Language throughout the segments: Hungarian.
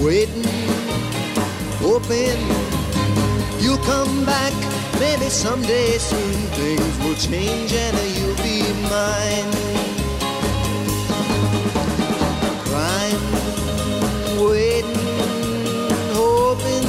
waiting, hoping you'll come back. Maybe someday soon things will change and you'll be mine. Crying, waiting, hoping.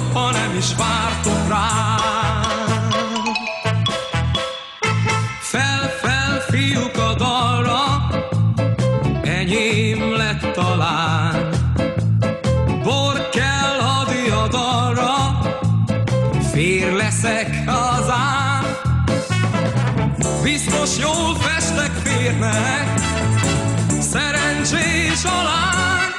ha nem is vártok rám. Fel, fiúk a dalra, enyém lett talán. Bor kell a diadalra, fér leszek hazám. Biztos jól festek férnek, szerencsés a lány.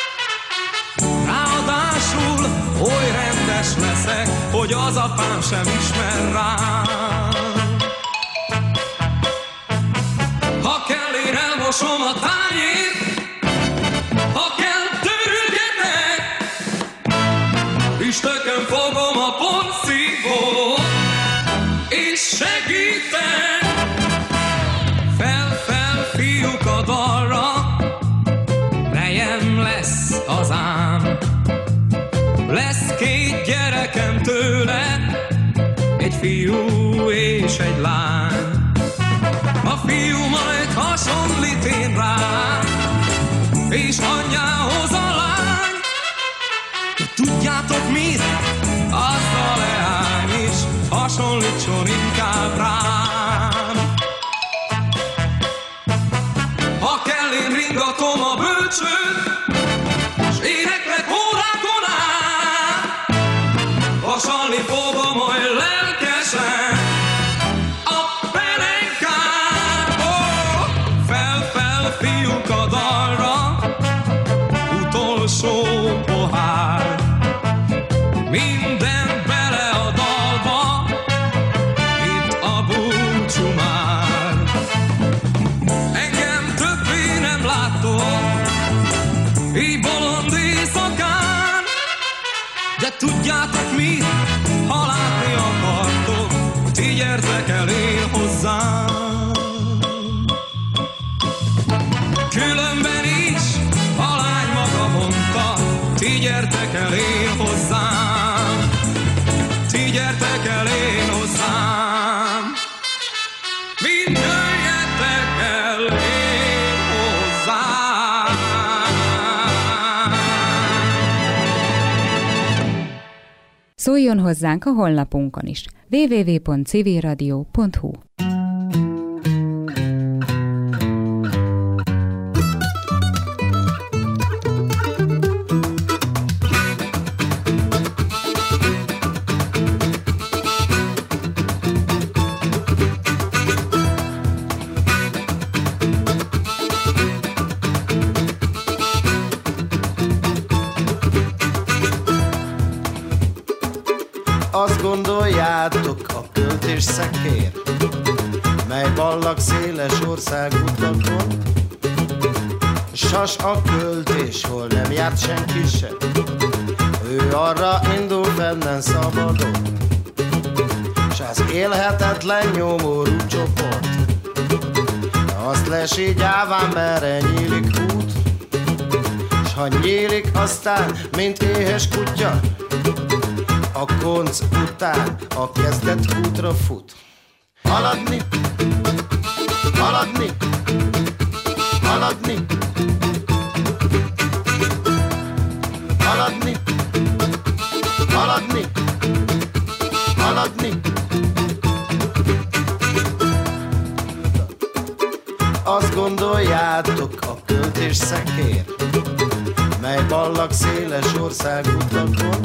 Ráadásul oly rendes leszek, hogy az apám sem ismer rám. Ha kell, én elmosom a tányért, ha kell, törülgetek, üstökön fogom a porszívót, és segítek. Fel, fiúk a dalra, nejem lesz az ám. Lesz 2 gyerekem tőle, egy fiú és egy lány. A fiú majd hasonlít én rám, és anyjához a lány. De tudjátok mit? Az a leány is hasonlítson inkább rám. Ha kell, én ringatom a bölcsőt, s éneklek órákon át. Vasalni fogom oly lelkesen a pelenkát. Oh, fel, fiúk a dalra, utolsó pohár. Minden bele a dalba, itt a búcsú már. Engem többé nem láttok, így bolond éjszakán. De tudjátok mit, ha látni akartok, ti gyertek el én hozzám. Különben is a lány maga mondta, ti gyertek el én hozzám. Ti gyertek el én hozzám. Mind jöjjetek el én hozzám. Szóljon hozzánk a honlapunkon is. www.civilradio.hu. Azt gondoljátok, a költés szekér, mely ballag széles országutakon, sas a költés, hol nem járt senki se, ő arra indul fennen szabadon, s az élhetetlen nyomorú csoport, azt lesi gyáván, merre nyílik út, s ha nyílik aztán, mint éhes kutya, a konc után a kezdett útra fut. Haladni, haladni, haladni, haladni, haladni, haladni. Azt gondoljátok, a költés szekér, mely ballag széles országutakon,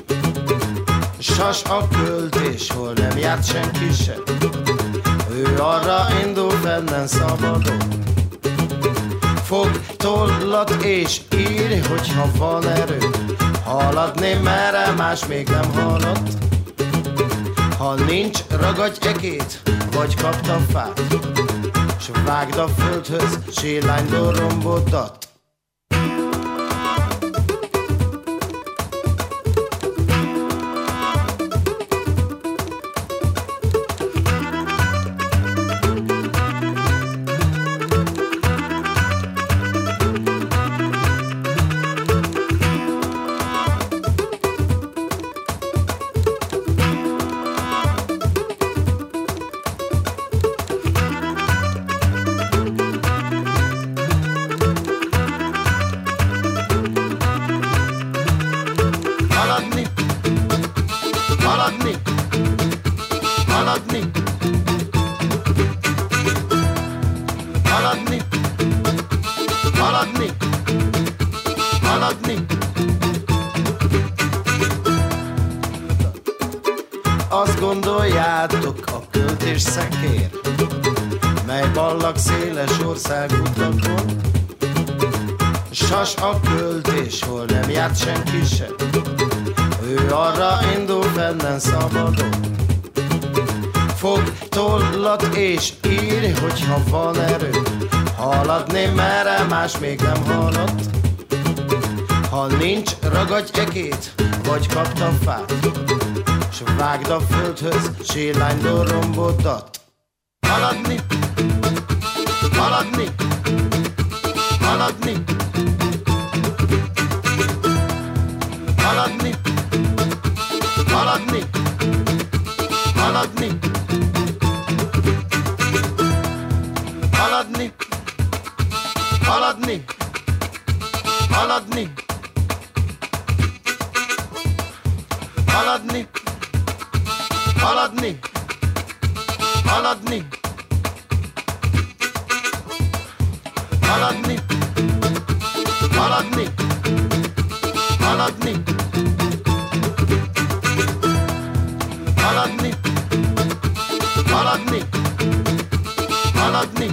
sas a költés, hol nem járt senki se, ő arra indul fennen szabadon. Fog tollat és írj, hogyha van erő, haladni merre más még nem haladt. Ha nincs, ragadj ekét, vagy kapd a fát, s vágd a földhöz, sélánydól rombodat. haladni, haladni, haladni, haladni, haladni. Azt gondoljátok, a költés szekér, mely ballag széles országutakon, sas a költés, hol nem járt senki se, ő arra indul fennen szabadon. Fog tollat és írj, hogyha van erő, haladni merre más még nem haladt. Ha nincs, ragadj ekét, vagy kapd a fát, s vágd a földhöz, sírlánydól rombodat. Haladni, haladni, haladni, haladni, haladni, haladni, haladni, haladni, haladni, haladni, haladni, haladni, haladni, haladni, haladni, haladni, haladni, haladni.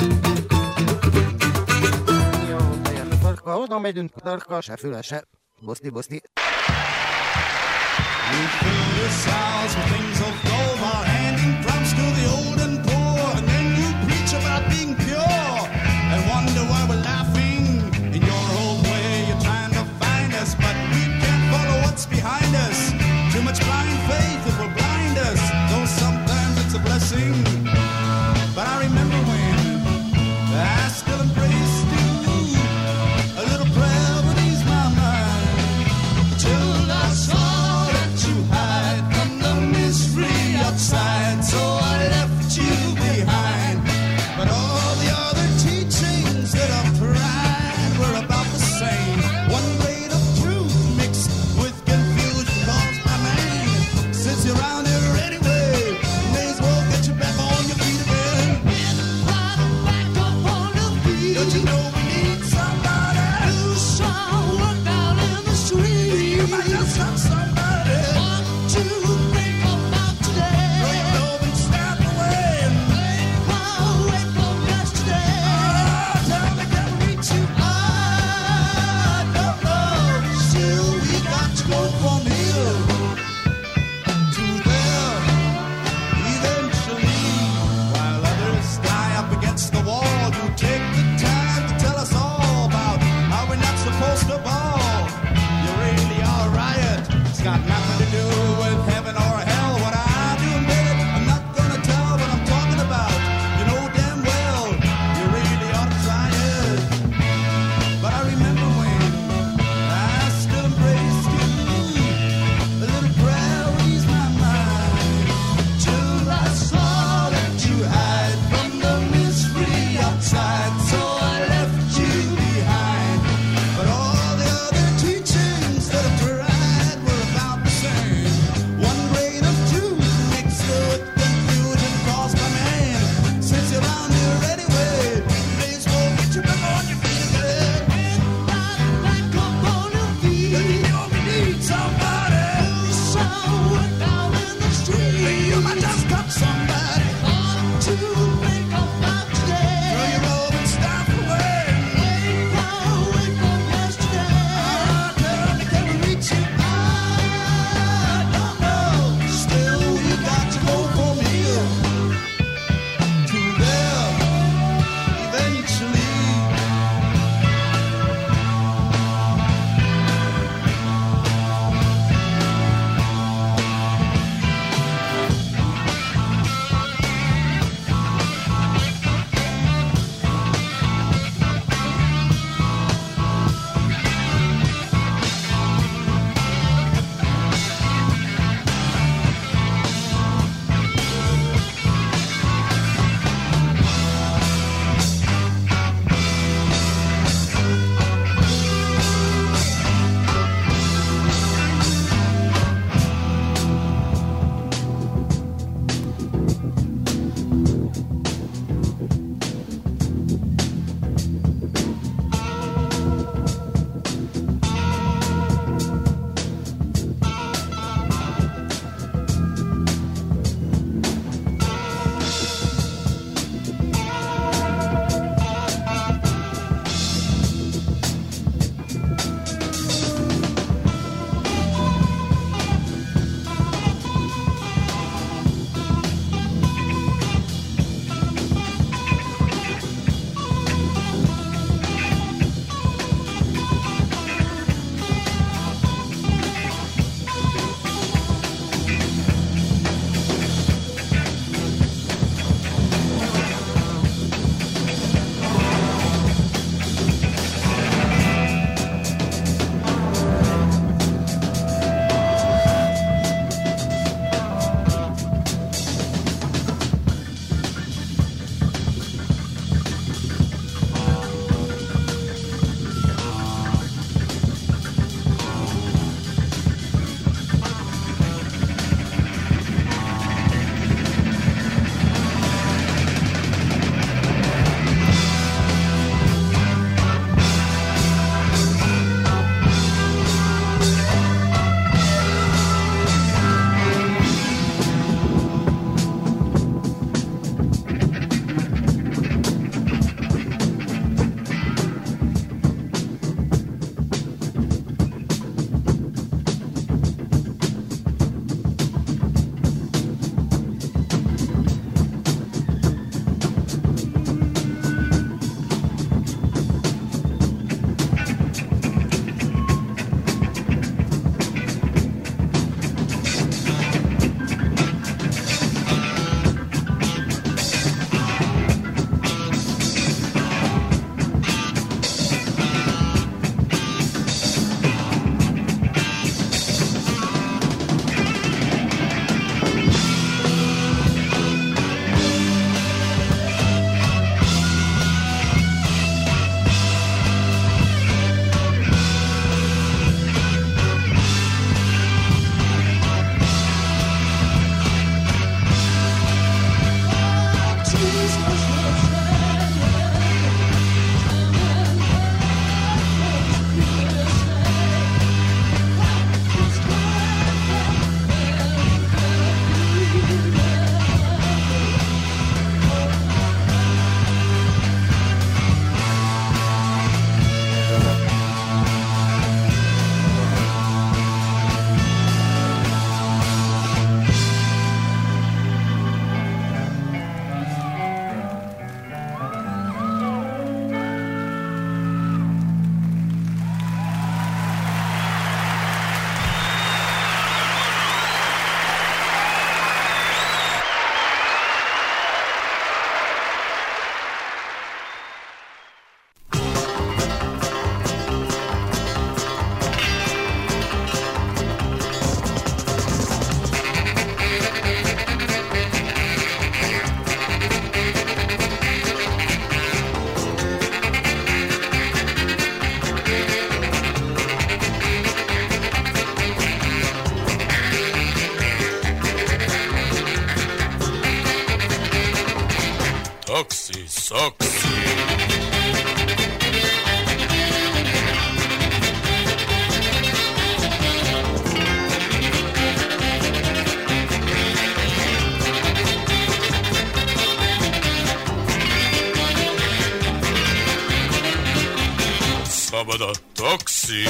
Jó, de farka, oda megyünk, tarka, se füle, se boszti, boszti. We fill yourselves with things of gold while handing crumbs to the old and poor. And then you preach about being pure and wonder why we're laughing. In your old way, you're trying to find us, but we can't follow what's behind us. Too much blind faith, it will blind us, though sometimes it's a blessing. But I remember when I still embraced you. A little prayer would ease my mind till I saw that you hide from the mystery. taxi, szaxi. Szabad a taxi.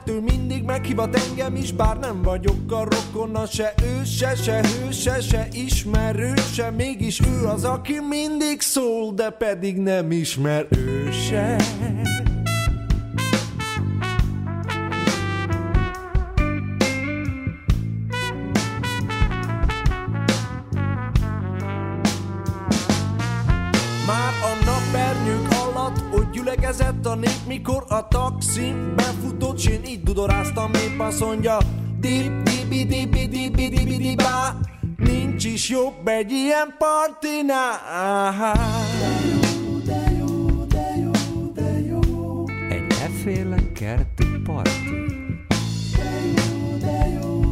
Ettől mindig meghivat engem is, bár nem vagyok a rokona, se ő, se hőse, se ismerőse. Mégis ő az, aki mindig szól, de pedig nem ismer ő se. Már a napernyők alatt ott gyülekezett a nép, mikor a taxin befutott, s én így dudoráztam, épp azt mondja, dip-dibi-dibi-dibi-dibi-dibi-bá, nincs is jobb egy ilyen partinál. Egy efféle kerti parti.